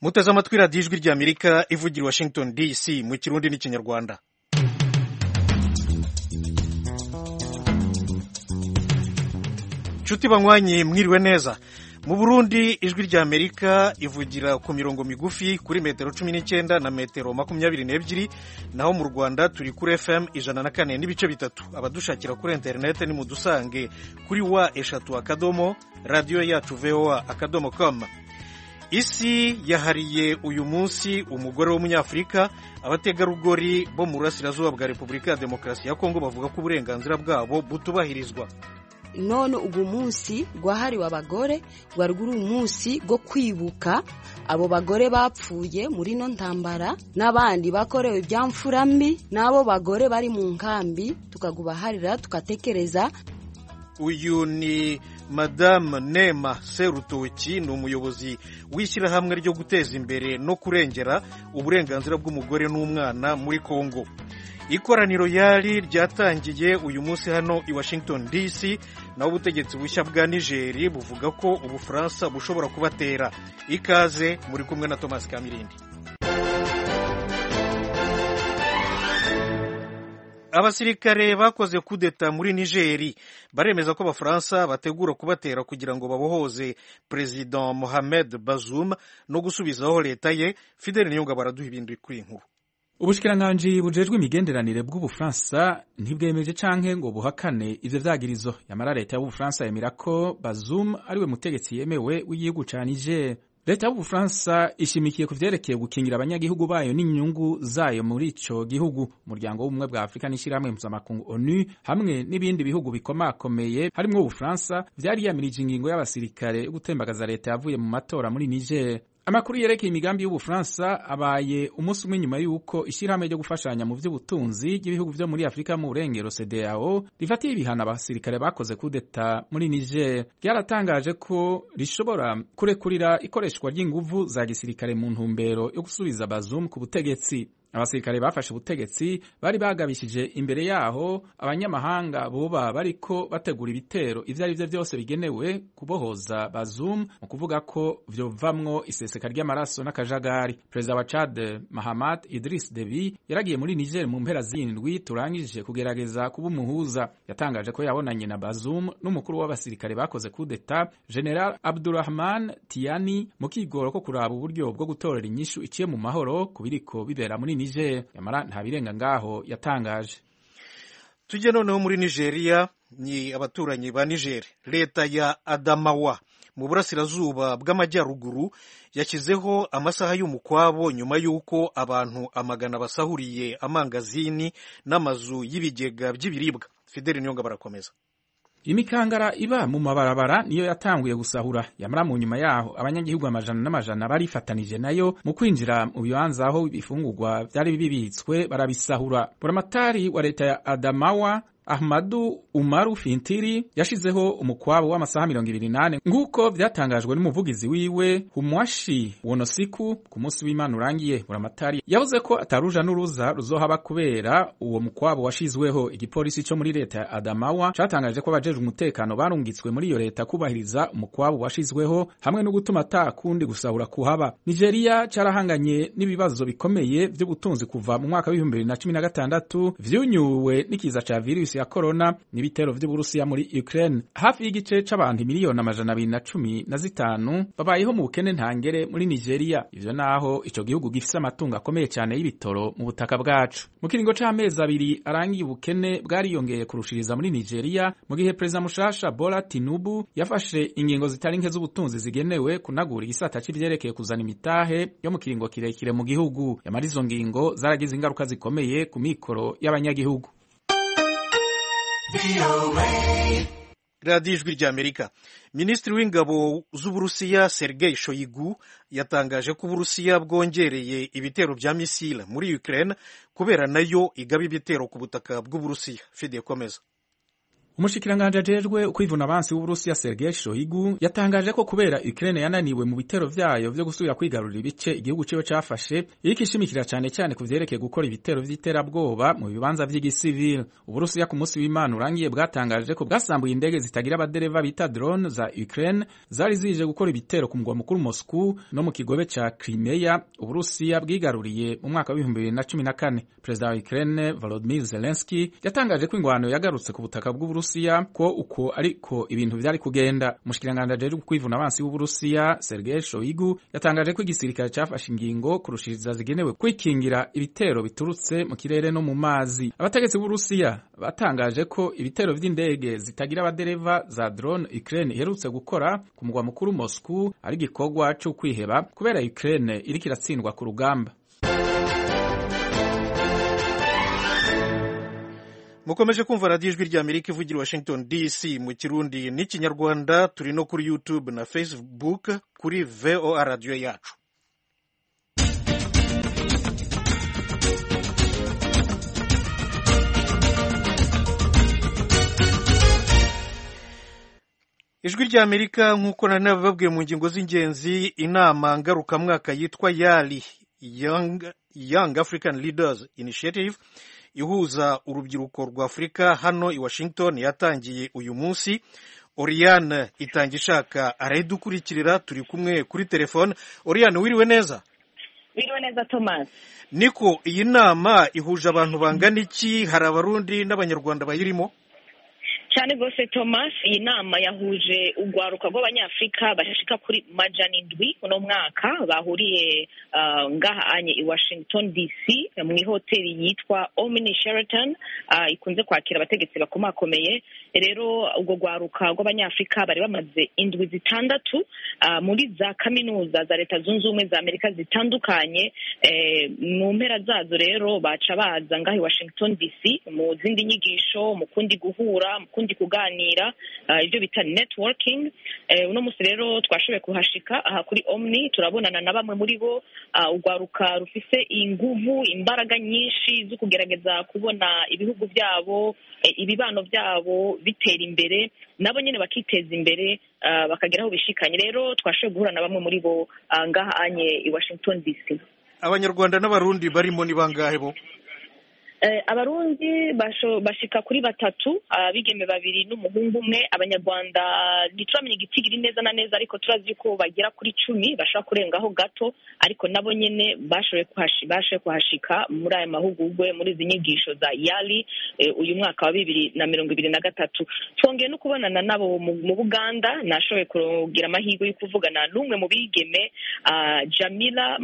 muteze amatwi radiyo ijwi ry'Amerika ivugira i Washington DC mu kirundi n'ikinyarwanda. Nshuti banywanyi mwiriwe neza. Mu Burundi ijwi ry'Amerika ivugira ku mirongo migufi kuri metero 19 na metero 22, naho mu Rwanda turi kuri FM 104 n'ibice bitatu. Abadushakira kuri internet ni mudusange kuri wa3 radio yacu voa.com. Isi yahariye uyu munsi umugore w'umunyafrika. Abategarugori bo mu burasirazuba bwa Repubulika ya Demokarasi ya Kongo bavuga ko uburenganzira bwabo butubahirizwa. None ugu munsi gwahariwe abagore gwari umunsi go kwibuka abo bagore bapfuye muri no ntambara n'abandi bakorewe ibyamfura mbi n'abo bagore bari mu nkambi tukagubaharira tukatekereza. Uyu ni Madame Nema Serutoki, ni umuyobozi w'ishyirahamwe ryo guteza imbere no kurengera uburenganzira bw'umugore n'umwana muri Kongo. Ikoraniro yari ryatangiye uyu munsi hano i Washington DC, naho ubutegetsi bushya bwa Niger buvuga ko Ubufaransa bushobora kubatera. Ikaze, muri kumwe na Thomas Kamirindi. Abasirikare bakoze kudeta muri Nigeri baremeza ko Abafaransa bategura kubatera kugira ngo babohoze President Mohamed Bazoum no gusubizaho leta ye. Fidel Niyonga baraduha ibindi kuri inkuru. Ubushikiranganji bujejwe imigenderanire bw'Ubufaransa ntibwemeje canke ngo buhakane ivyo vyagirizo. Yamara leta y'Ubufaransa yemera ko Bazoum ariwe mutegetsi yemewe w'igihugu ca Niger. Leta y'Ubufaransa ishimikiye kuvyerekeye gukingira abanyagihugu bayo n'inyungu zayo muri ico gihugu. Umuryango w'ubumwe bwa Afrika n'ishirahamwe mpuzamakungu ONU hamwe n'ibindi bihugu bikomakomeye harimwo Ubufaransa vyari yamirije ingingo y'abasirikare yo gutembagaza leta yavuye mu matora muri Niger. Amakuru yerekeye imigambi y'Ubufaransa abaye umunsi umwe nyuma y'uko ishirahamwe ryo gufashanya mu vy'ubutunzi y'ibihugu vyo muri Afrika mu burengero CEDEAO rifatiye ibihano abasirikare bakoze kudeta muri Niger. Ryaratangaje ko rishobora kurekurira ikoreshwa ry'inguvu za gisirikare mu ntumbero yo gusubiza Bazoum ku butegetsi. Abasirikare bafashe ubutegetsi bari bagabishije imbere yaho abanyamahanga boba bariko bategura ibitero ivyo ari vyo vyose bigenewe kubohoza Bazoum, mu kuvuga ko vyovamwo iseseka ry'amaraso n'akajagari. Perezida wa Chad Mahamat Idriss Deby yaragiye muri Niger mu mpera z'indwi turangije kugerageza kuba umuhuza. Yatangaje ko yabonanye na Bazoum n'umukuru w'abasirikare bakoze kudeta General Abdurrahman Tiani mu kigoro ko kuraba uburyo bwo gutorera inyishu iciye mu mahoro kubiriko bibera muri Niger. Yamara nta birenga ngaho yatangaje. Tujye noneho muri Nigeria, ni abaturanyi ba Niger. Leta ya Adamawa mu burasirazuba bw'amajyaruguru yashyizeho amasaha y'umukwabo nyuma y'uko abantu amagana basahuriye amangazini n'amazu y'ibigega by'ibiribwa. Fidel Nyonga barakomeza. Imikangara iba mu mabarabara niyo yatanguye gusahura. Yamara mu nyuma yaho abanyagihugu amajana n'amajana barifatanije nayo mu kwinjira mu bibanza aho ibifungurwa vyari bibitswe barabisahura. Buramatari wa leta ya Adamawa Ahmadu Umaru Fintiri yashizeho umukwabo w'amasaha 28 nguko vyatangajwe n'umuvugizi wiwe Humwashi Wonosiku ku munsi w'Imana urangiye. Buramatari yavuze ko ataruja n'uruza ruzohaba kubera uwo mukwabo washizweho. Igipolisi cyo muri leta ya Adamawa catangaje ko abajeje umutekano barungitswe muri iyo leta kubahiriza umukwabo washizweho hamwe no gutuma atakundi gusahura kuhaba. Nigeria carahanganye n'ibibazo bikomeye vy'ubutunzi kuva mu mwaka wa 2016 vyunyuwe n'ikiza ca virus ya corona n'ibitero vy'Uburusiya muri Ukraine. Hafi y'igice c'abantu 215,000 babayeho mu bukene ntangere muri Nigeria. Ivyo naho ico gihugu gifise amatungo akomeye cyane y'ibitoro mu butaka bwacu. Mu kiringo c'amezi 2 arangiye ubukene bwariyongeye kurushiriza muri Nigeria mu gihe Perezida mushasha Bola Tinubu yafashe ingingo zitari nke z'ubutunzi zigenewe kunagura igisata c'ivyerekeye kuzana imitahe yo mu kiringo kirekire mu gihugu. Yamara izo ngingo zaragize ingaruka zikomeye ku mikoro y'abanyagihugu. Radiyo ijwi ry'Amerika. Minisitiri w'ingabo z'Uburusiya Sergei Shoigu yatangaje ko Uburusiya bwongereye ibitero bya misile muri Ukraine kubera nayo igaba ibitero ku butaka bw'Uburusiya. Fide komeza. Umushikiranganje ajejwe kwivuna abansi w'Uburusiya Sergei Shoigu yatangaje ko kubera Ukraine yananiwe mu bitero vyayo vyo gusubira kwigarurira ibice igihugu ciwe cafashe iriko ishimikira cyane ku vyerekeye gukora ibitero vy'iterabwoba mu bibanza vy'igisivile. Uburusiya ku munsi w'Imana urangiye bwatangaje ko bwasambuye indege zitagira abadereva bita drone za Ukraine zari zije gukora ibitero ku mugwa mukuru Moscow no mu kigobe ca Crimea Uburusiya bwigaruriye mu mwaka wa 2014. Perezida wa Ukraine Volodymyr Zelensky yatangaje ko ingwano yagarutse ku butaka bw'Uburusiya ko uko ariko ibintu vyari kugenda. Umushikiranganje ajejwe kwivuna abansi w'Uburusiya Sergei Shoigu yatangaje ko igisirikare cafashe ingingo kurushiriza zigenewe kwikingira ibitero biturutse mu kirere no mu mazi. Abategetsi b'Uburusiya batangaje ko ibitero vy'indege zitagira abadereva za drone Ukraine iherutse gukora ku mugwa mukuru Moscow ari gikorwa cyo kwiheba kubera Ukraine iriko iratsindwa ku rugamba. Mukomeje kumva radiyo ijwi rya Amerika ivugira Washington DC mu Kirundi n'ikinyarwanda. Turi no kuri YouTube na Facebook kuri VOA radio yacu. Ijwi rya Amerika nk'uko nababwiye mu ngingo z'ingenzi, inama ngarukamwaka yitwa YALI Young African Leaders Initiative ihuza urubyiruko rwa Afurika hano i Washington yatangiye uyu munsi. Oriane Itangishaka arayidukurikirira, turi kumwe kuri telefone. Oriane, wiriwe neza? Wiriwe neza Thomas. Niko, iyi nama ihuje abantu bangana iki? Hari abarundi n'abanyarwanda bayirimo? Cyane gose Thomas, iyi nama yahuje urwaruka rw'abanyafrika bashika kuri majana indwi uno mwaka bahuriye ngaha anye i Washington DC mu hoteli yitwa Omni Sheraton ikunze kwakira abategetsi bakomakomeye. Rero ubwo rwaruka rw'abanyafrika bari bamaze indwi zitandatu muri za kaminuza za Leta Zunze Ubumwe za Amerika zitandukanye. Mu mpera zazo rero baca baza ngaha i Washington DC mu zindi nyigisho, mu kundi guhura, mu kundi kuganira, ibyo bita networking. Uno musi rero twashoboye kuhashika aha kuri Omni, turabonana na bamwe muri bo, urwaruka rufise inguvu, imbaraga nyinshi zo kugerageza kubona ibihugu byabo, ibibano byabo bitera imbere, nabo nyene bakiteza imbere, bakageraho bishikanye. Rero twashoboye guhura na bamwe muri bo ngaha anye i Washington DC. Abanyarwanda n'abarundi barimo ni bangahe bo? Abarundi bashika kuri batatu, abigeme babiri n'umuhungu umwe. Abanyarwanda ntituramenya igitigiri neza na neza, ariko turazi ko bagera kuri 10, bashaka kurengaho gato, ariko nabo nyene bashoboye kuhashika muri aya mahugurwe, muri izi nyigisho za YALI uyu mwaka wa 2023. Twongeye no kubonana nabo mu Buganda. Nashoboye kugira amahirwe yo kuvugana n'umwe mu bigeme, Jamila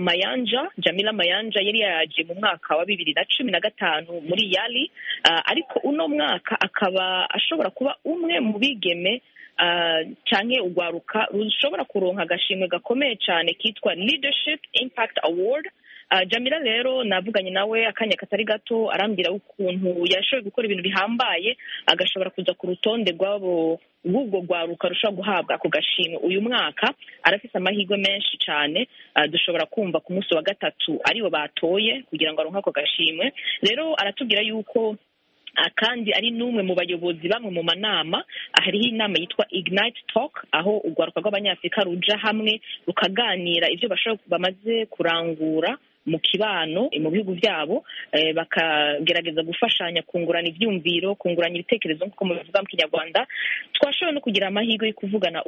Mayanja yari yaje mu mwaka wa 2015 muri YALI, ariko uno mwaka akaba ashobora kuba umwe mu bigeme canke urwaruka rushobora kuronka agashimwe gakomeye cyane kitwa Leadership Impact Award. Jamila rero navuganye nawe akanya katari gato, arambira ukuntu yashoboye gukora ibintu bihambaye agashobora kuza ku rutonde rw'ubwo rwaruka rushobora guhabwa ako gashimwe uyu mwaka. Arafise amahirwe menshi cyane, dushobora kumva ku munsi wa gatatu aribo batoye kugira ngo aronke ako gashimwe. Rero aratubwira yuko kandi ari n'umwe mu bayobozi bamwe mu manama. Hariho inama yitwa Ignite Talk, aho urwaruka rw'abanyafrika ruja hamwe rukaganira ibyo bamaze kurangura mu kibano mu bihugu byabo, bakagerageza gufashanya kungurana ivyumviro, kungurana ibitekerezo nk'uko mubivuga mu Kinyarwanda. Twashoboye no kugira amahirwe yo kuvugana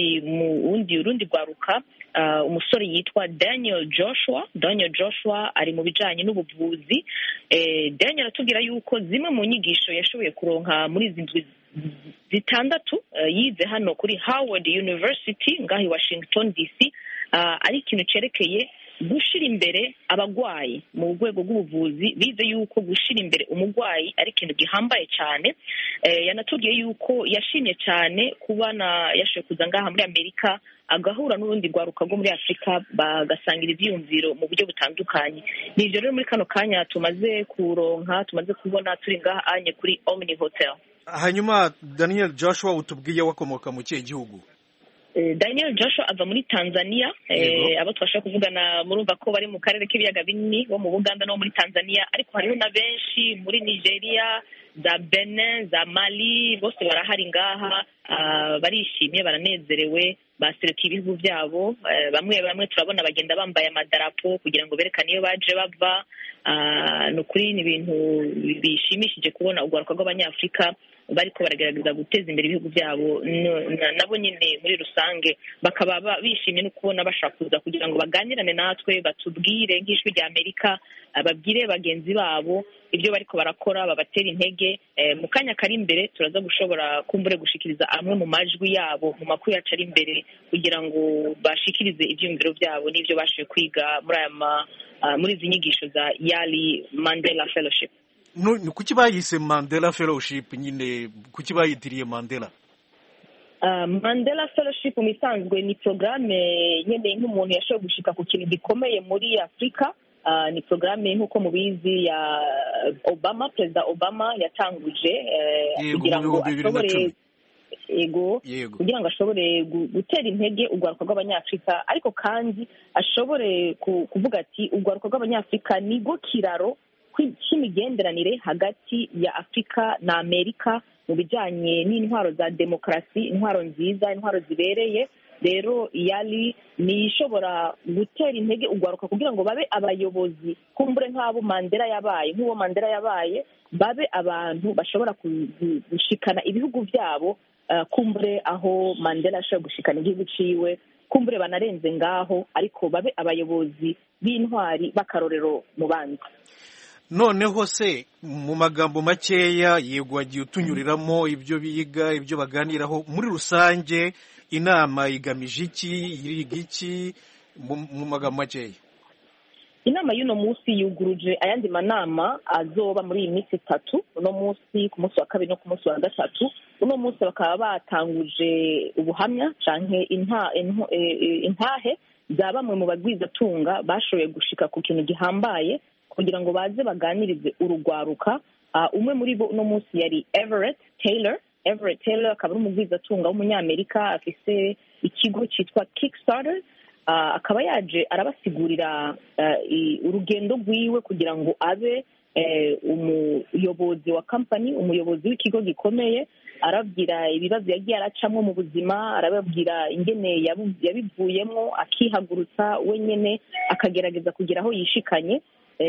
urundi rwaruka, umusore yitwa Daniel Joshua ari mu bijanye n'ubuvuzi. Daniel atubwira yuko zimwe mu nyigisho yashoboye kuronka muri izi ndwi zitandatu yize hano kuri Howard University ngahi Washington DC, ari ikintu cerekeye gushira imbere abagwayi mu rwego rw'ubuvuzi. Bize yuko gushira imbere umugwayi ari ikintu gihambaye cyane. Yanatubwiye yuko yashimye cyane kubana yashoboye kuza ngaha muri Amerika agahura n'urundi rwaruka rwo muri Afrika bagasangira ivyumviro mu buryo butandukanye. Nivyo rero muri kano kanya tumaze kubona turi ngaha anye kuri Omni Hotel. Hanyuma Daniel Joshua utubwiye wakomoka mu kihe gihugu? Daniel Joshua ava muri Tanzania. Abo twashaka kuvugana murumva ko bari mu karere k'ibiyaga binini bo mu Buganda no muri Tanzania, ariko hariho na benshi muri Nigeria, za Benin, za Mali, bose barahari ngaha, barishimye, baranezerewe, baserukiye ibihugu byabo. Bamwe turabona bagenda bambaye amadarapo kugira ngo berekane iyo baje bava. Ni ukuri ni ibintu bishimishije kubona urwaruka rw'abanyafurika bariko baragerageza guteza imbere ibihugu byabo, nabo nyine muri rusange bakaba bishimye no kubona bashaka kuza kugira ngo baganirane natwe, batubwire nk'ijwi rya Amerika, babwire bagenzi babo ibyo bariko barakora, babatera intege. Mu kanya kari imbere turaza gushobora kumbure gushikiriza amwe mu majwi yabo mu makuru yacu ari imbere kugira ngo bashikirize ivyumviro byabo n'ivyo bashoboye kwiga muri izi nyigisho za Yali Mandela Fellowship. Kuki bayise Mandela Fellowship nyine, kuki bayitiriye Mandela? Mandela Fellowship mu isanzwe ni programme nyine nk'umuntu yashoboye gushika ku kintu gikomeye muri Afrika. Ni programme nk'uko mubizi ya Obama, Perezida Obama yatanguje kugira ngo ashobore kugira ngo ashobore gutera intege urwaruka rw'abanyafurika, ariko kandi ashobore kuvuga ati urwaruka rw'abanyafurika nigo kiraro cy'imigenderanire hagati ya Afrika na Amerika mu bijyanye n'intwaro za demokarasi, intwaro nziza, intwaro zibereye. Rero Yali ni ishobora gutera intege urwaruka kugira ngo babe abayobozi kumbure nk'uwo Mandela yabaye, babe abantu bashobora gushikana ibihugu byabo kumbure aho Mandela ashobora gushikana igihugu ciwe, kumbure banarenze ngaho, ariko babe abayobozi b'intwari b'akarorero mu bandi. Noneho se mu magambo makeya, yego wagiye utunyuriramo ibyo biga, ibyo baganiraho, muri rusange inama igamije iki, iriga iki mu magambo makeya? Inama y'uno munsi yuguruje ayandi manama azoba muri iyi minsi 3, uno munsi ku munsi wa 2 no ku munsi wa 3. Uno munsi bakaba batanguje ubuhamya canke intahe za bamwe mu bagwizatunga bashoboye gushika ku kintu gihambaye kugira ngo baze baganirize urugwaruka. Umwe muri bo uno munsi yari Everett Taylor akaba ari umugwizatunga w'umunyamerika, afise ikigo cyitwa Kickstarter. Akaba yaje arabasigurira urugendo rwiwe kugira ngo abe umuyobozi wa company, umuyobozi w'ikigo gikomeye. Arabwira ibibazo yagiye aracamwo mu buzima, arababwira ingene yabivuyemo, akihagurutsa wenyene akagerageza kugira aho yishikanye.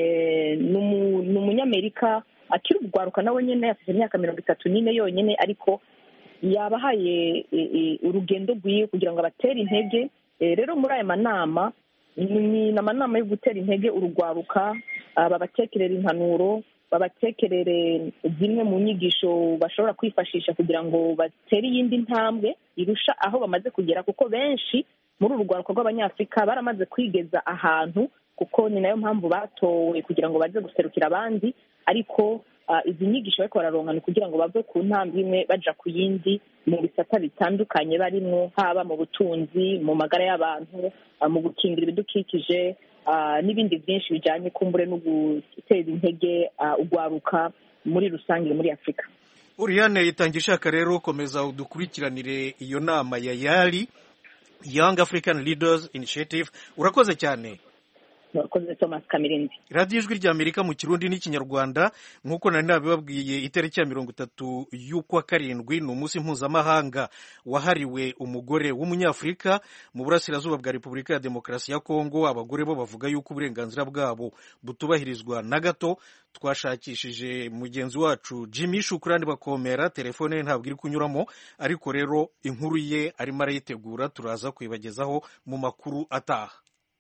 Ni umunyamerika akiri urwaruka nawe nyene, afite imyaka 34 yonyene, ariko yabahaye urugendo rwiwe kugira ngo abatere intege. Rero muri aya manama ni amanama yo gutera intege urugwaruka, babatekerera impanuro, babatekerere zimwe mu nyigisho bashobora kwifashisha kugira ngo batere iyindi ntambwe irusha aho bamaze kugera, kuko benshi muri urugwaruka rw'abanyafurika baramaze kwigeza ahantu, kuko ni nayo mpamvu batowe kugira ngo baze guserukira abandi. Ariko izi nyigisho bariko bararonka ni kugira ngo bave ku ntambwe imwe baja ku yindi mu bisata bitandukanye barimwo, haba mu butunzi, mu magara y'abantu, mu gukingira ibidukikije, n'ibindi byinshi bijanye kumbure no guteza intege urwaruka muri rusange muri Afrika. Uriane itangishaka rero komeza udukurikiranire iyo nama ya Yali Young African Leaders Initiative. Urakoze cyane. Murakoze Thomas Kamirindi. Radio Ijwi rya Amerika mu Kirundi n'Ikinyarwanda, nkuko nari nabibabwiye, itariki ya 30 y'ukwa karindwi ni umunsi mpuzamahanga wahariwe umugore w'umunyafurika. Mu burasirazuba bwa Repubulika ya Demokarasi ya Kongo, abagore bo bavuga yuko uburenganzira bwabo butubahirizwa na gato. Twashakishije mugenzi wacu Jimmy Shukrani bakomera, telefone ye ntabwo iri kunyuramo, ariko rero inkuru ye arimo arayitegura, turaza kwibagezaho mu makuru ataha.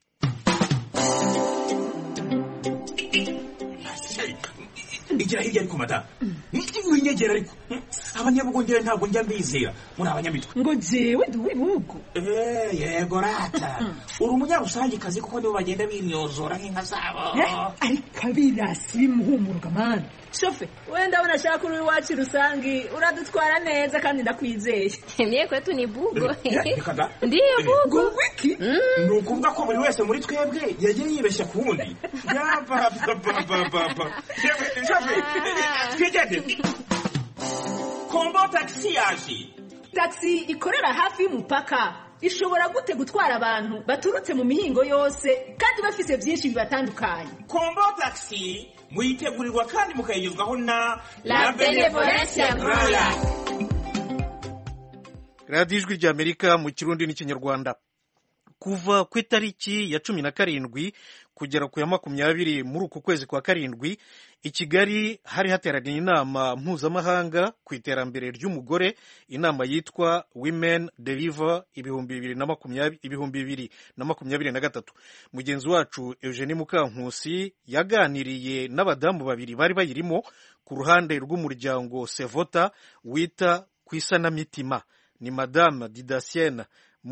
Igira hirya ariko mata winyegera ariko abanyabugongera ntabwo njya mbizera muri abanyamitwe ngo jewe nduwibugo yego rata uri umunyarusangi kazi kuko nibo bagenda bimyozora nk'inka zabo ariko abirasi bimuhumuruka mana shofe wenda abona shaka uri wacu rusangi uradutwara neza kandi ndakwizeye mie kwetu ni bugo ndiyo bugo wiki ni ukuvuga ko buri wese muri twebwe yagiye yibeshya ku wundi yabababababa shofe twigende kombo taxi yaje taxi ikorera hafi y'umupaka ishobora gute gutwara abantu baturutse mu mihingo yose kandi bafise byinshi bibatandukanye? Kombo taxi muyitegurirwa kandi mukayigezwaho na La Benevolencia Royal. radiyo ijwi ry'Amerika mu Kirundi n'Ikinyarwanda. Kuva ku itariki ya 17 kugera ku ya 20 muri uku kwezi kwa karindwi, i Kigali hari hateraniye inama mpuzamahanga ku iterambere ry'umugore, inama yitwa Women Deliver 2023. Mugenzi wacu Eugenie Mukankusi yaganiriye n'abadamu babiri bari bayirimo ku ruhande rw'umuryango Sevota wita ku isanamitima. Ni Madame Didasienne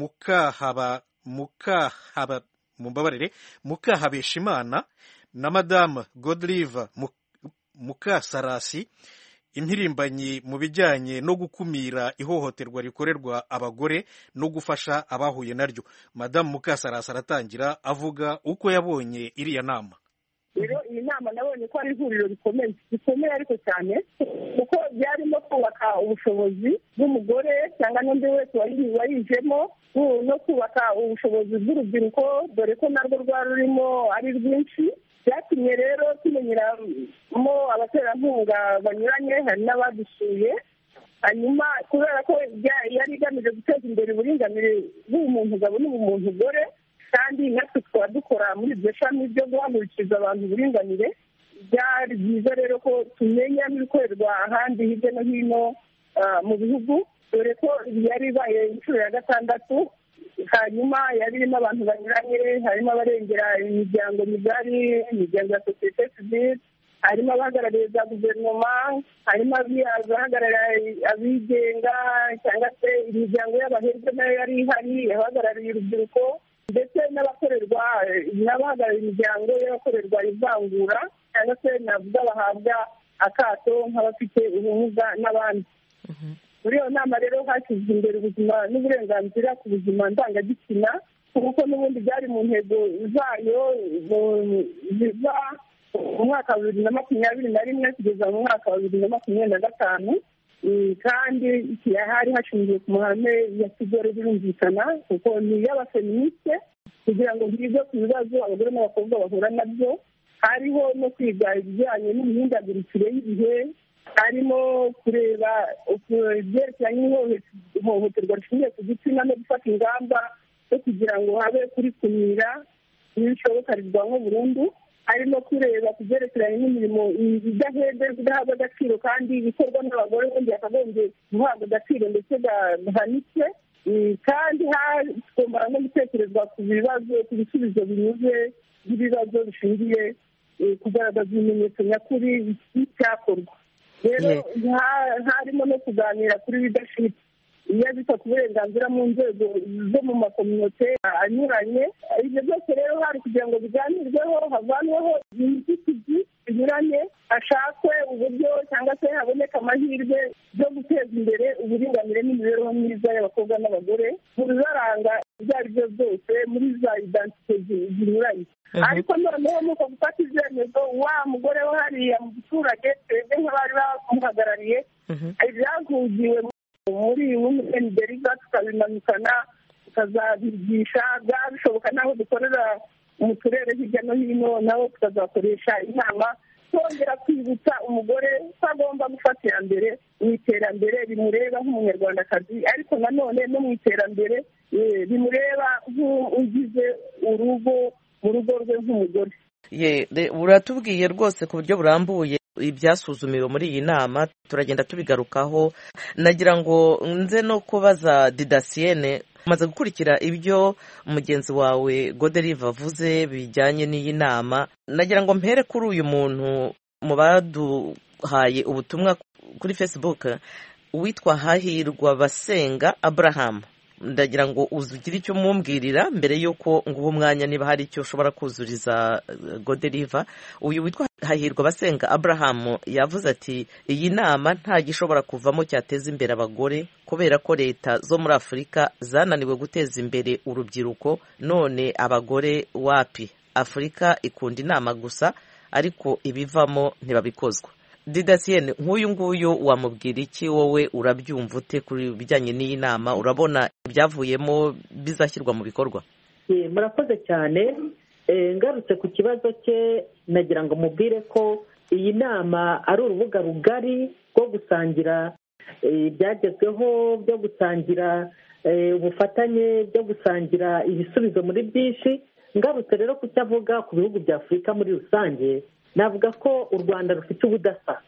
Mukahabeshimana na Madame Godlive Mukasarasi, impirimbanyi mu bijyanye no gukumira ihohoterwa rikorerwa abagore no gufasha abahuye naryo. Madame Mukasarasi aratangira avuga uko yabonye iriya nama. Rero iyi nama nabonye ko ari ihuriro rikomeye ariko cyane, kuko byarimo kubaka ubushobozi bw'umugore cyangwa n'undi wese wayijemo, no kubaka ubushobozi bw'urubyiruko, dore ko narwo rwari rurimo ari rwinshi. Byatumye rero tumenyeramo abaterankunga banyuranye, hari n'abadusuye. Hanyuma kubera ko yari igamije guteza imbere uburinganire bw'umuntu gabo n'ubumuntu gore, kandi natwe tukaba dukora muri iryo shami ryo guhagurukiriza abantu uburinganire, byari byiza rero ko tumenya n'ibikorerwa ahandi hirya no hino mu bihugu, dore ko yari ibaye inshuro ya 6. Hanyuma yari irimo abantu banyuranye, harimo abarengera imiryango migari, imiryango ya sosiyete sivile, harimo abahagarariye za guverinoma, harimo abahagarara abigenga cyangwa se imiryango y'abahejwe nayo yari ihari, abahagarariye urubyiruko, ndetse n'abahagarariye imiryango y'abakorerwa ivangura cyangwa se navuga bahabwa akato nk'abafite ubumuga n'abandi. Muri iyo nama rero hashyizwe imbere ubuzima n'uburenganzira ku buzima ndangagitsina, kuko n'ubundi byari mu ntego zayo ziva mu mwaka wa 2021 kugeza mu mwaka wa 2025, kandi hari hashingiye ku mahame ya kigore birumvikana, kuko ni iy'abafeministe, kugira ngo higwe ku bibazo abagore n'abakobwa bahura nabyo. Hariho no kwiga ibijyanye n'imihindagurikire y'ibihe, harimo kureba ibyerekeranye n'ihohoterwa rishingiye ku gitsina no gufata ingamba zo kugira ngo habe kurikumira n'ibishoboka rirwanywe burundu. Harimo kureba ku byerekeranye n'imirimo idahemberwa, idahabwa agaciro kandi ibikorwa n'abagore ubundi bakagombye guhabwa agaciro ndetse gahanitse. Kandi tugomba no gutekerezwa ku bisubizo binyuze by'ibibazo bishingiye kugaragaza ibimenyetso nyakuri by'icyakorwa. Rero harimo no kuganira kuri leadership iyabita ku burenganzira mu nzego zo mu makominote anyuranye. Ibyo byose rero hari kugira ngo biganirweho, havanweho inzitizi zinyuranye, hashakwe uburyo cyangwa se haboneka amahirwe yo guteza imbere uburinganire n'imibereho myiza y'abakobwa n'abagore mu bibaranga ibyo ari byo byose muri za identite zinyuranye. Ariko noneho nuko gufata ibyemezo, wa mugore wo hariya mu giturage twebwe nk'abari bamuhagarariye, ibyavugiwe muri Women Deliver tukabimanukana tukazabigisha, bishoboka n'aho dukorera mu turere hirya no hino nabo tukazakoresha inama twongera kwibutsa umugore ko agomba gufatira mbere mu iterambere rimureba nk'umunyarwandakazi, ariko nanone no mu iterambere rimureba nk'ugize urugo mu rugo rwe nk'umugore. Uratubwiye rwose ku buryo burambuye ibyasuzumiwe muri iyi nama, turagenda tubigarukaho. Nagira ngo nze no kubaza Didasienne, umaze gukurikira ibyo mugenzi wawe Godelive avuze bijyanye n'iyi nama, nagira ngo mpere kuri uyu muntu mu baduhaye ubutumwa kuri Facebook witwa Hahirwa Basenga Abraham. Ndagira ngo uzugire icyo mumbwirira mbere yuko nguha umwanya niba hari icyo ushobora kuzuriza Godelive. Uyu witwa Hahirwa Basenga Abraham yavuze ati iyi nama nta gishobora kuvamo cyateza imbere abagore, kubera ko leta zo muri Afurika zananiwe guteza imbere urubyiruko, none abagore wapi? Afurika ikunda inama gusa ariko ibivamo ntibabikozwa. Didasiyene, nk'uyu nguyu wamubwira iki wowe, urabyumva ute kuri bijyanye n'iyi nama? Urabona ibyavuyemo bizashyirwa mu bikorwa? Murakoze cyane. Ngarutse ku kibazo cye, nagira ngo mubwire ko iyi nama ari urubuga rugari rwo gusangira ibyagezweho, byo gusangira ubufatanye, byo gusangira ibisubizo muri byinshi. Ngarutse rero ku cyo avuga ku bihugu bya Afurika muri rusange, navuga ko u Rwanda rufite ubudasa.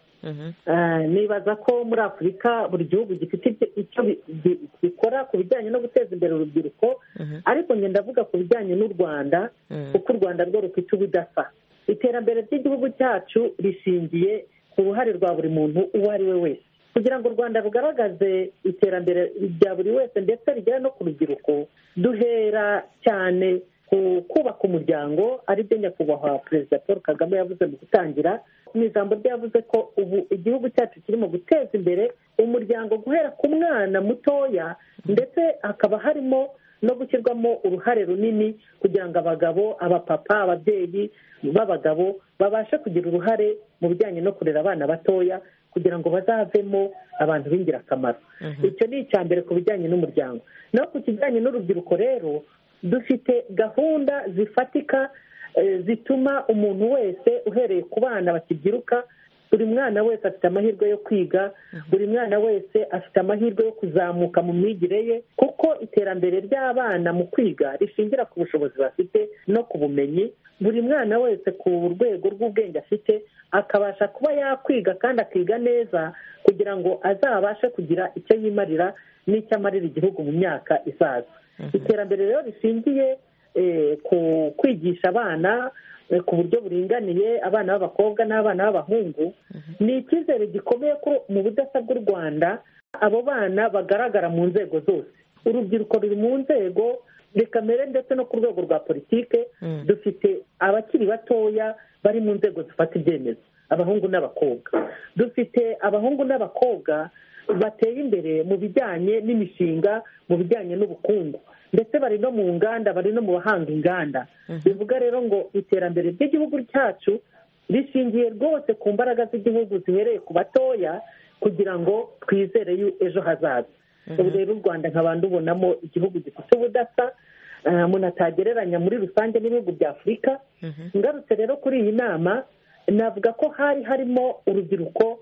Nibaza ko muri Afurika buri gihugu gifite icyo bikora ku bijyanye no guteza imbere urubyiruko, ariko njye ndavuga ku bijyanye n'u Rwanda, kuko u Rwanda rwo rufite ubudasa. Iterambere ry'igihugu cyacu rishingiye ku ruhare rwa buri muntu uwo ari we wese. Kugira ngo u Rwanda rugaragaze iterambere rya buri wese ndetse rigera no ku rubyiruko, duhera cyane ku kubaka umuryango, aribyo nyakubahwa Perezida Paul Kagame yavuze mu gutangira. Mu ijambo rye yavuze ko ubu igihugu cyacu kirimo guteza imbere umuryango guhera ku mwana mutoya, ndetse hakaba harimo no gushyirwamo uruhare runini kugira ngo abagabo, abapapa, ababyeyi b'abagabo babashe kugira uruhare mu bijyanye no kurera abana batoya kugira ngo bazavemo abantu b'ingirakamaro. Icyo ni icya mbere ku bijyanye n'umuryango. Naho ku kijyanye n'urubyiruko rero, dufite gahunda zifatika zituma umuntu wese uhereye ku bana bakibyiruka, buri mwana wese afite amahirwe yo kwiga, buri mwana wese afite amahirwe yo kuzamuka mu myigire ye, kuko iterambere ry'abana mu kwiga rishingira ku bushobozi bafite no ku bumenyi. Buri mwana wese ku rwego rw'ubwenge afite akabasha kuba yakwiga kandi akiga neza kugira ngo azabashe kugira icyo yimarira n'icyo amarira igihugu mu myaka izaza. Iterambere rero rishingiye ku kwigisha abana ku buryo buringaniye, abana b'abakobwa n'abana b'abahungu, ni icyizere gikomeye ko mu budasa bw'u Rwanda abo bana bagaragara mu nzego zose. Urubyiruko ruri mu nzego rikamere ndetse no ku rwego rwa politike. Dufite abakiri batoya bari mu nzego zifata ibyemezo, abahungu n'abakobwa. Dufite abahungu n'abakobwa bateye imbere mu bijyanye n'imishinga, mu bijyanye n'ubukungu, ndetse bari no mu nganda, bari no mu bahanga inganda. Bivuga rero ngo iterambere ry'igihugu cyacu rishingiye rwose ku mbaraga z'igihugu zihereye ku batoya kugira ngo twizere ejo hazaza. Ubu rero u Rwanda nkaba ndubonamo igihugu gifite ubudasa umuntu atagereranya muri rusange n'ibihugu bya Afurika. Ngarutse rero kuri iyi nama, navuga ko hari harimo urubyiruko,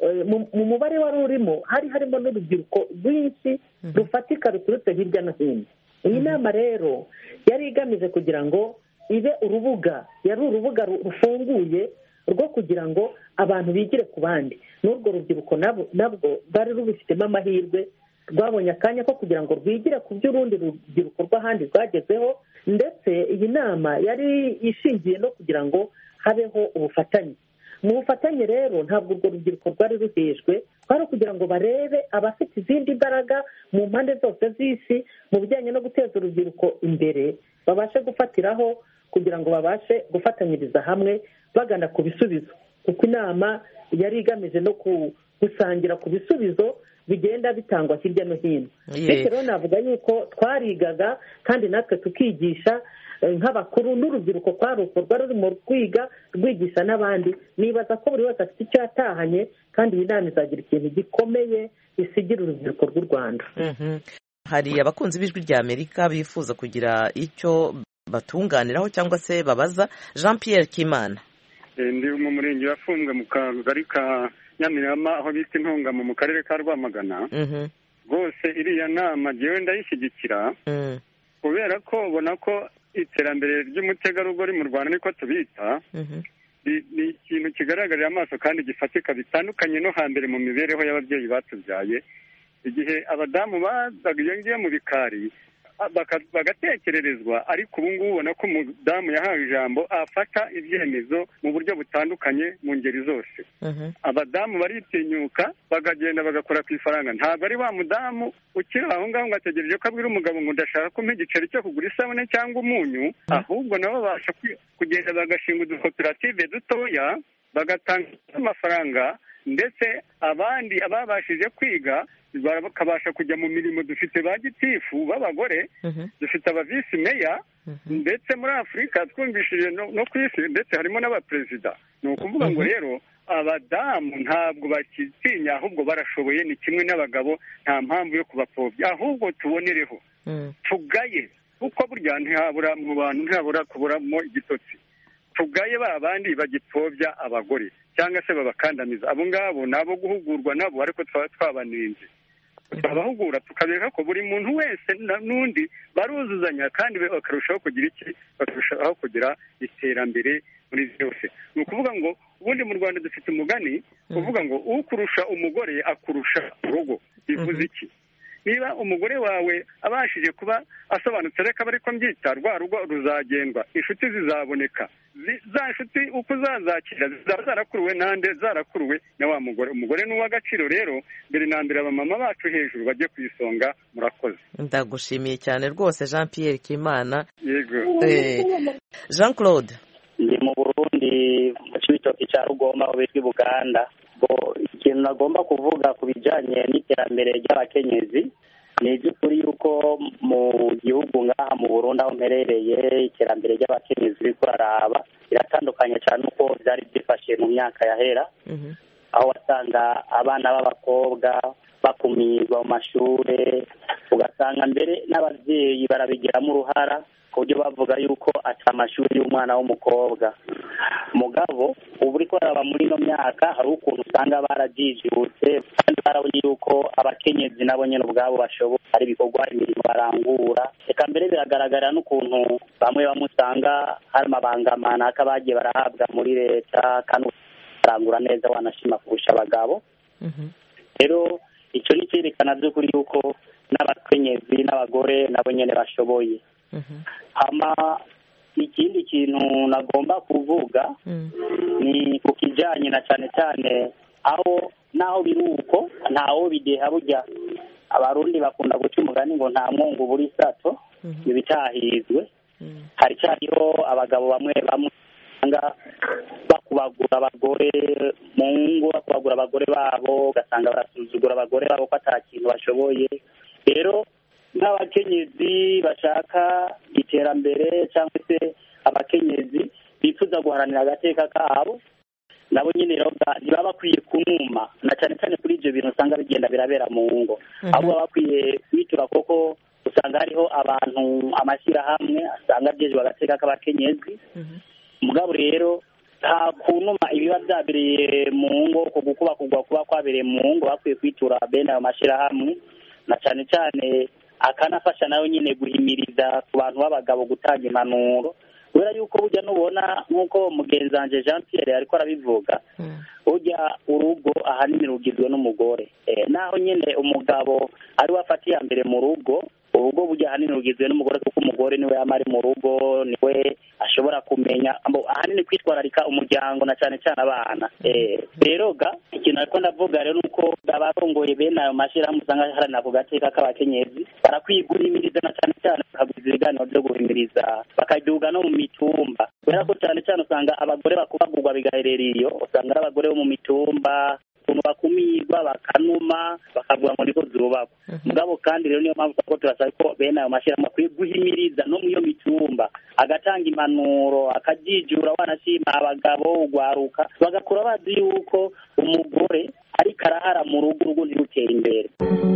mu mubare wari urimo hari harimo n'urubyiruko rwinshi rufatika ruturutse hirya no hino. Iyi nama rero yari igamije kugira ngo ibe urubuga, yari urubuga rufunguye rwo kugira ngo abantu bigire ku bandi. N'urwo rubyiruko nabwo rwari rubifitemo amahirwe, rwabonye akanya ko kugira ngo rwigire ku by'urundi rubyiruko rw'ahandi rwagezeho. Ndetse iyi nama yari ishingiye no kugira ngo habeho ubufatanye. Mu bufatanye rero ntabwo urwo rubyiruko rwari ruhejwe, kwari kugira ngo barebe abafite izindi mbaraga mu mpande zose z'isi mu bijyanye no guteza urubyiruko imbere, babashe gufatiraho kugira ngo babashe gufatanyiriza hamwe bagana ku bisubizo, kuko inama yari igamije no gusangira ku bisubizo bigenda bitangwa hirya no hino. Bityo rero navuga yuko twarigaga kandi natwe tukigisha nk'abakuru, n'urubyiruko kwari uko rwari rurimo kwiga rwigisha n'abandi. Nibaza ko buri wese afite icyo yatahanye, kandi iyi nama izagira ikintu gikomeye isigira urubyiruko rw'u Rwanda. Hari abakunzi b'Ijwi rya Amerika bifuza kugira icyo batunganiraho cyangwa se babaza. Jean Pierre Kimana: ndi mu murenge wa Fumbwe mu kagari ka Nyamirama aho bita Intungamo mu karere ka Rwamagana. Rwose iriya nama njyewe ndayishyigikira, kubera ko ubona ko iterambere ry'umutegarugori mu Rwanda niko tubita, ni ikintu kigaragarira amaso kandi gifatika, bitandukanye no hambere mu mibereho y'ababyeyi batubyaye. Igihe abadamu bazaga iyo ngiyo mu bikari bagatekererezwa, ariko ubu ngubu ubona ko umudamu yahawe ijambo, afata ibyemezo mu buryo butandukanye mu ngeri zose. Abadamu baritinyuka bakagenda bagakora ku ifaranga. Ntabwo ari wa mudamu ukiri aho ngaho ngo ategereje ko abwira umugabo ngo ndashaka kumpa igiceri cyo kugura isabune cyangwa umunyu, ahubwo nabo babasha kugenda bagashinga udukoperative dutoya bagatanga amafaranga, ndetse abandi ababashije kwiga bakabasha kujya mu mirimo. Dufite ba gitifu b'abagore, dufite abavisi meya, ndetse muri Afurika twumvishije no ku isi ndetse harimo n'abaperezida. Ni ukuvuga ngo rero abadamu ntabwo bakitinya ahubwo barashoboye ni kimwe n'abagabo nta mpamvu yo kubapfobya ahubwo tubonereho tugaye kuko burya ntihabura mu bantu ntihabura kuburamo igitotsi tugaye ba bandi bagipfobya abagore cyangwa se babakandamiza abo ngabo nabo guhugurwa nabo ariko twaba twabaninze abahugura tukabereka ko buri muntu wese n'undi baruzuzanya kandi bakarushaho kugira bakarushaho kugira iterambere muri byose ni ukuvuga ngo ubundi mu Rwanda dufite umugani uvuga ngo ukurusha umugore akurusha urugo bivuze iki niba umugore wawe abashije kuba asobanutse reka bari ko mbyita rwa rugo ruzagendwa inshuti zizaboneka za nshuti uko uzazakira zizaba zarakuruwe nande zarakuruwe na wa mugore umugore ni uw'agaciro rero mbere na mbere abamama bacu hejuru bajye ku isonga murakoze ndagushimiye cyane rwose Jean Pierre Kimana yego Jean Claude ndi mu Burundi mu Cibitoke cya Rugomba aho bitwa Buganda ikintu nagomba kuvuga ku bijyanye n'iterambere ry'abakenyezi ni iby'ukuri yuko mu gihugu ngaha mu Burundi aho mperereye iterambere ry'abakenyezi riri kuraraba biratandukanye cyane uko byari byifashe mu myaka yahera aho wasanga abana b'abakobwa bakumirwa mu mashuri ugasanga mbere n'ababyeyi barabigiramo uruhara ku buryo bavuga yuko ata amashuri y'umwana w'umukobwa mugabo ubu uri kuraba muri ino myaka hari ukuntu usanga barajijutse kandi barabonye yuko abakenyezi nabo nyine ubwabo bashoboye hari ibikorwa imirimo barangura reka mbere biragaragara n'ukuntu bamwe usanga hari amabanga manaka bagiye barahabwa muri leta kandi barangura neza wanashima kurusha abagabo rero icyo ni cyerekana by'ukuri yuko n'abakenyezi n'abagore nabo nyine bashoboye ikindi kintu nagomba kuvuga ni ku kijyanye na cyane cyane aho naho biri uko ntawo bideha burya abarundi bakunda guca umugani ngo nta mwungu buri sato ibitahizwe hari cyariho abagabo bamwe usanga bakubagura abagore mu ngo bakubagura abagore babo ugasanga barasuzugura abagore babo ko ata kintu bashoboye rero n'abakenyezi bashaka iterambere cyangwa se abakenyezi bifuza guharanira agateka kabo nabo nyine rero baba bakwiye kunuma na cyane cyane kuri ibyo bintu usanga bigenda birabera mu ngo ahubwo baba bakwiye kwitura koko usanga hariho abantu amashyirahamwe asanga byejwe agateka k'abakenyezi mugabo rero nta kunuma ibiba byabereye mu ngo ko gukubakugwa kuba kwabereye mu ngo bakwiye kwitura bene ayo mashyirahamwe na cyane cyane akanafasha nayo nyine guhimiriza ku bantu b'abagabo gutanga impanuro kubera yuko burya nubona nk'uko mugenzi wanjye Jean Pierre ariko arabivuga burya urugo ahanini rugizwe n'umugore naho nyine umugabo ari we afata iya mbere mu rugo urugo burya ahanini rugizwe n'umugore kuko umugore niwe yaba ari mu rugo niwe ashobora kumenya ahanini kwitwararika umuryango na cyane cyane abana rero ikintu ariko ndavuga rero nuko abarongoye bene ayo mashyirahamwe usanga haranira ku gateka k'abakenyezi barakwiye guhimiriza na cyane cyane bakaguza ibiganiro byo guhimiriza bakaduga no mu mitumba kubera ko cyane cyane usanga abagore bakubagurwa bigaherera iyo usanga ari abagore bo mu mitumba ukuntu bakumirwa bakanuma bakavuga ngo niko zubakwa mugabo kandi rero niyo mpamvu ko turasaba ko bene ayo mashyirahamwe akwiye guhimiriza no mu iyo mitumba agatanga impanuro akajijura wanashima abagabo ugwaruka bagakura bazi yuko umugore ariko arahara mu rugo ntirutera imbere.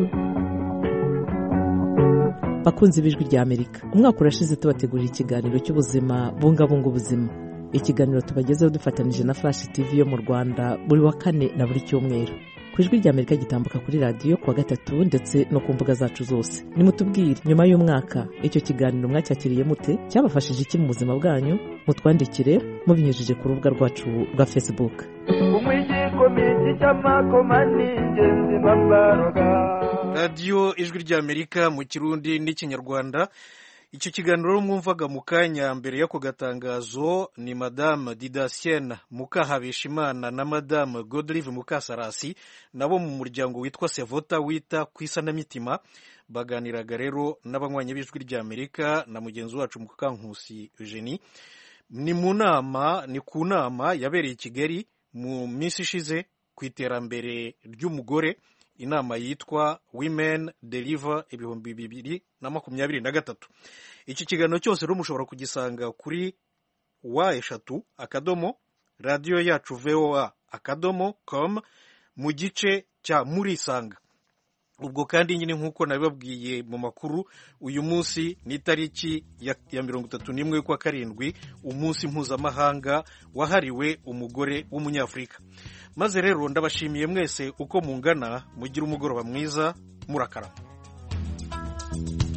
bakunze ibijwi rya Amerika umwaka urashize tubategurira ikiganiro cy'ubuzima bungabunga ubuzima ikiganiro tubagezeho dufatanije na Flash TV yo mu Rwanda buri wa kane na buri cyumweru ku ijwi rya Amerika gitambuka kuri radiyo kuwa gatatu ndetse no ku mbuga zacu zose nimutubwire nyuma y'umwaka icyo kiganiro mwacyakiriye mute cyabafashije iki mu buzima bwanyu mutwandikire mubinyujije ku rubuga rwacu rwa Facebook radiyo ijwi rya Amerika mu Kirundi n'ikinyarwanda. Icyo kiganiro mwumvaga mu kanya mbere y'ako gatangazo ni Madame Didasienne Mukahabishimana na Madame Godrive Mukasarasi nabo mu muryango witwa Sevota wita ku isanamitima baganiraga rero n'abanywanyi b'ijwi rya Amerika na mugenzi wacu Mukankusi Eugenie ni ku nama yabereye i Kigali mu minsi ishize ku iterambere ry'umugore inama yitwa Women Deliver 2023. Iki kiganiro cyose rero mushobora kugisanga kuri wa eshatu akadomo radio yacu VOA facebook.com mu gice cya murisanga. Ubwo kandi nyine nk'uko nabibabwiye mu makuru, uyu munsi ni itariki ya 31 y'ukwa karindwi, umunsi mpuzamahanga wahariwe umugore w'umunyafurika. Maze rero ndabashimiye mwese uko mungana, mugira umugoroba mwiza, murakarama.